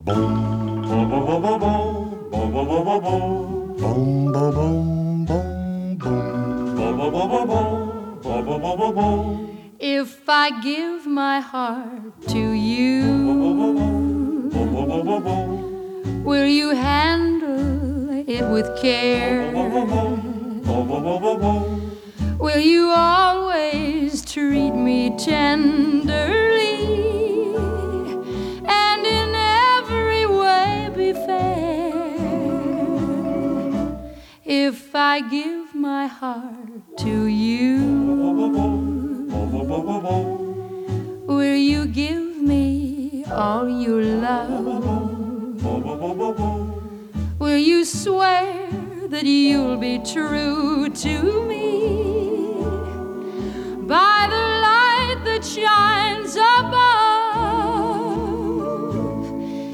If I give my heart to you, will you handle it with care? Will you always treat me tenderly and in every way be fair? If I give my heart to you, will you give me all your love? Will you swear that you'll be true to me by the light that shines